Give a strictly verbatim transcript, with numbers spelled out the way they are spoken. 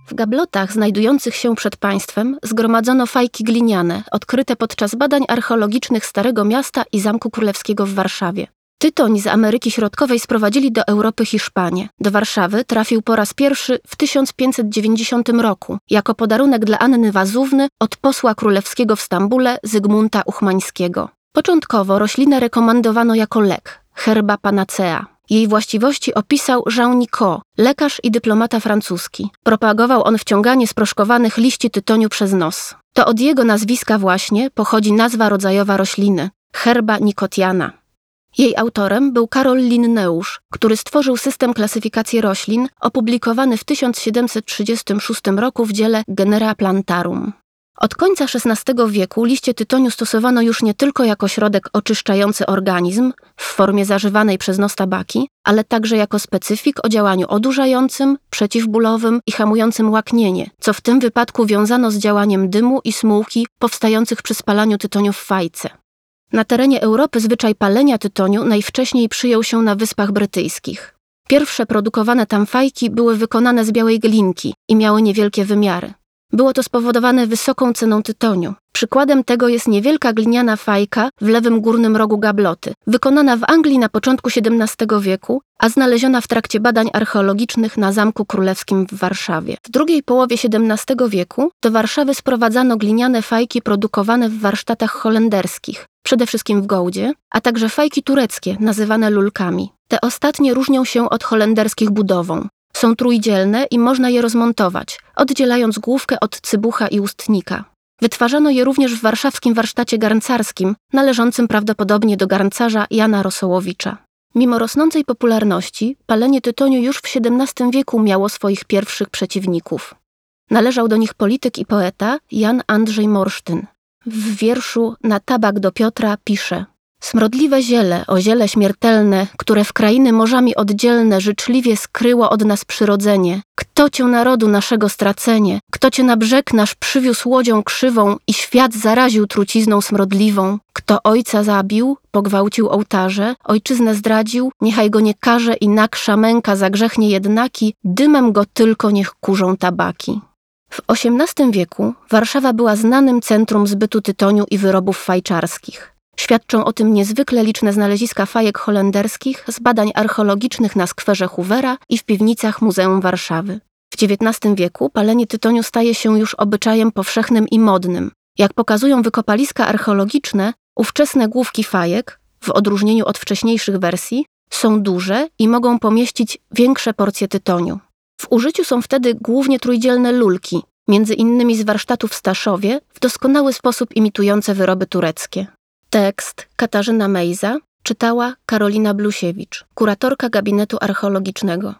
W gablotach znajdujących się przed państwem zgromadzono fajki gliniane, odkryte podczas badań archeologicznych Starego Miasta i Zamku Królewskiego w Warszawie. Tytoń z Ameryki Środkowej sprowadzili do Europy Hiszpanie. Do Warszawy trafił po raz pierwszy w tysiąc pięćset dziewięćdziesiątym roku jako podarunek dla Anny Wazówny od posła królewskiego w Stambule Zygmunta Uchmańskiego. Początkowo roślinę rekomendowano jako lek, herba panacea. Jej właściwości opisał Jean Nicot, lekarz i dyplomata francuski. Propagował on wciąganie sproszkowanych liści tytoniu przez nos. To od jego nazwiska właśnie pochodzi nazwa rodzajowa rośliny – herba nicotiana. Jej autorem był Karol Linneusz, który stworzył system klasyfikacji roślin opublikowany w tysiąc siedemset trzydziestym szóstym roku w dziele Genera Plantarum. Od końca szesnastego wieku liście tytoniu stosowano już nie tylko jako środek oczyszczający organizm w formie zażywanej przez nos tabaki, ale także jako specyfik o działaniu odurzającym, przeciwbólowym i hamującym łaknienie, co w tym wypadku wiązano z działaniem dymu i smułki powstających przy spalaniu tytoniu w fajce. Na terenie Europy zwyczaj palenia tytoniu najwcześniej przyjął się na Wyspach Brytyjskich. Pierwsze produkowane tam fajki były wykonane z białej glinki i miały niewielkie wymiary. Było to spowodowane wysoką ceną tytoniu. Przykładem tego jest niewielka gliniana fajka w lewym górnym rogu gabloty, wykonana w Anglii na początku siedemnastego wieku, a znaleziona w trakcie badań archeologicznych na Zamku Królewskim w Warszawie. W drugiej połowie siedemnastego wieku do Warszawy sprowadzano gliniane fajki produkowane w warsztatach holenderskich, przede wszystkim w Gołdzie, a także fajki tureckie, nazywane lulkami. Te ostatnie różnią się od holenderskich budową. Są trójdzielne i można je rozmontować, oddzielając główkę od cybucha i ustnika. Wytwarzano je również w warszawskim warsztacie garncarskim, należącym prawdopodobnie do garncarza Jana Rosołowicza. Mimo rosnącej popularności, palenie tytoniu już w siedemnastym wieku miało swoich pierwszych przeciwników. Należał do nich polityk i poeta Jan Andrzej Morsztyn. W wierszu Na tabak do Piotra pisze: smrodliwe ziele, o ziele śmiertelne, które w krainy morzami oddzielne życzliwie skryło od nas przyrodzenie. Kto cię narodu naszego stracenie? Kto cię na brzeg nasz przywiózł łodzią krzywą i świat zaraził trucizną smrodliwą? Kto ojca zabił, pogwałcił ołtarze, ojczyznę zdradził, niechaj go nie karze i naksza męka za grzech niejednaki, dymem go tylko niech kurzą tabaki. W osiemnastym wieku Warszawa była znanym centrum zbytu tytoniu i wyrobów fajczarskich. Świadczą o tym niezwykle liczne znaleziska fajek holenderskich z badań archeologicznych na skwerze Hoovera i w piwnicach Muzeum Warszawy. W dziewiętnastym wieku palenie tytoniu staje się już obyczajem powszechnym i modnym. Jak pokazują wykopaliska archeologiczne, ówczesne główki fajek, w odróżnieniu od wcześniejszych wersji, są duże i mogą pomieścić większe porcje tytoniu. W użyciu są wtedy głównie trójdzielne lulki, między innymi z warsztatów w Staszowie, w doskonały sposób imitujące wyroby tureckie. Tekst Katarzyna Mejza, czytała Karolina Blusiewicz, kuratorka gabinetu archeologicznego.